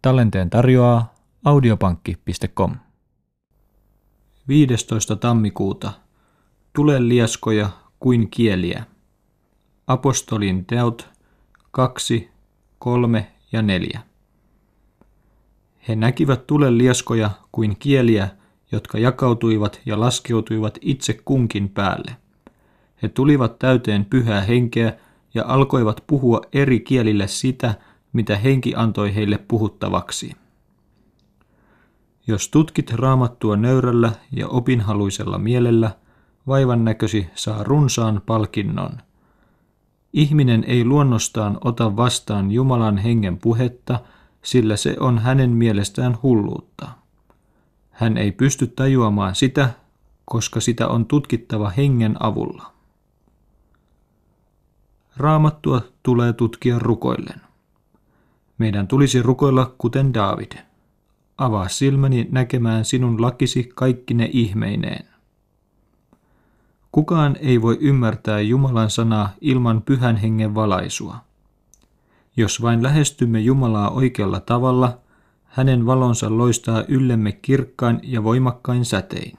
Tallenteen tarjoaa audiopankki.com. 15. tammikuuta. Tule lieskoja kuin kieliä. Apostolin teot 2, 3 ja 4. He näkivät tulen lieskoja kuin kieliä, jotka jakautuivat ja laskeutuivat itse kunkin päälle. He tulivat täyteen Pyhää Henkeä ja alkoivat puhua eri kielille sitä, mitä Henki antoi heille puhuttavaksi. Jos tutkit Raamattua nöyrällä ja opinhaluisella mielellä, vaivan näkösi saa runsaan palkinnon. Ihminen ei luonnostaan ota vastaan Jumalan hengen puhetta, sillä se on hänen mielestään hulluutta. Hän ei pysty tajuamaan sitä, koska sitä on tutkittava hengen avulla. Raamattua tulee tutkia rukoillen. Meidän tulisi rukoilla kuten Daavid. Avaa silmäni näkemään sinun lakisi kaikkine ihmeineen. Kukaan ei voi ymmärtää Jumalan sanaa ilman Pyhän Hengen valaisua. Jos vain lähestymme Jumalaa oikealla tavalla, hänen valonsa loistaa yllemme kirkkain ja voimakkain sätein.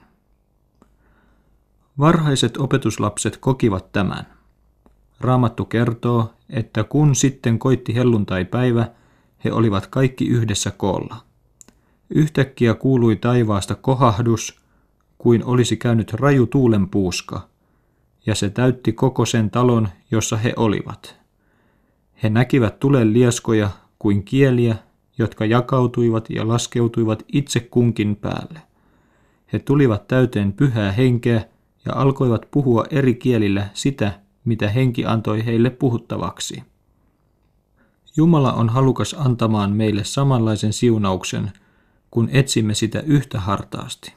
Varhaiset opetuslapset kokivat tämän. Raamattu kertoo, että kun sitten koitti helluntaipäivä, he olivat kaikki yhdessä koolla. Yhtäkkiä kuului taivaasta kohahdus, kuin olisi käynyt raju tuulenpuuska, ja se täytti koko sen talon, jossa he olivat. He näkivät tulen lieskoja kuin kieliä, jotka jakautuivat ja laskeutuivat itse kunkin päälle. He tulivat täyteen Pyhää Henkeä ja alkoivat puhua eri kielillä sitä, mitä Henki antoi heille puhuttavaksi. Jumala on halukas antamaan meille samanlaisen siunauksen, kun etsimme sitä yhtä hartaasti.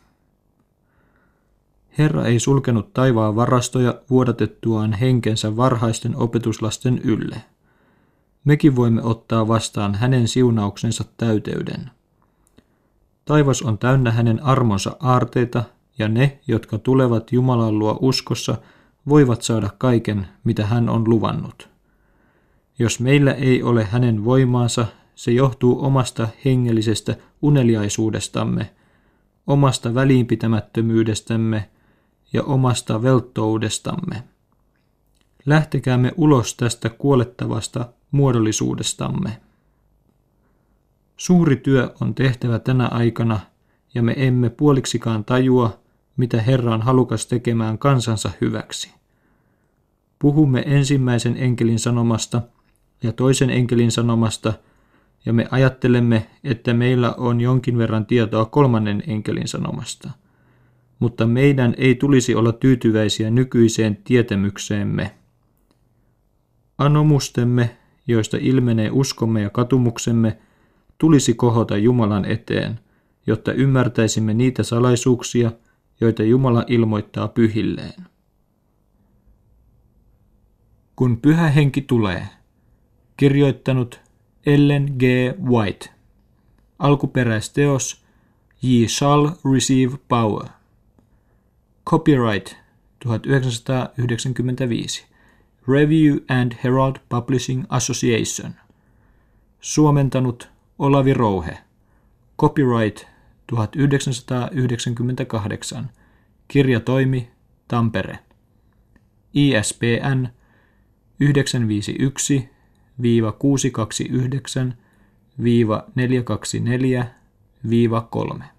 Herra ei sulkenut taivaan varastoja vuodatettuaan henkensä varhaisten opetuslasten ylle. Mekin voimme ottaa vastaan hänen siunauksensa täyteyden. Taivas on täynnä hänen armonsa aarteita, ja ne, jotka tulevat Jumalan luo uskossa, voivat saada kaiken, mitä hän on luvannut. Jos meillä ei ole hänen voimaansa, se johtuu omasta hengellisestä uneliaisuudestamme, omasta väliinpitämättömyydestämme ja omasta velttoudestamme. Lähtekäämme ulos tästä kuolettavasta muodollisuudestamme. Suuri työ on tehtävä tänä aikana, ja me emme puoliksikaan tajua, mitä Herra on halukas tekemään kansansa hyväksi. Puhumme ensimmäisen enkelin sanomasta ja toisen enkelin sanomasta, ja me ajattelemme, että meillä on jonkin verran tietoa kolmannen enkelin sanomasta. Mutta meidän ei tulisi olla tyytyväisiä nykyiseen tietämykseemme. Anomustemme, joista ilmenee uskomme ja katumuksemme, tulisi kohota Jumalan eteen, jotta ymmärtäisimme niitä salaisuuksia, joita Jumala ilmoittaa pyhilleen. Kun Pyhä Henki tulee. Kirjoittanut Ellen G. White. Alkuperäisteos Ye shall receive power. Copyright 1995. Review and Herald Publishing Association. Suomentanut Olavi Rouhe. Copyright 1998. Kirjatoimi Tampere. ISBN 951-629-424-3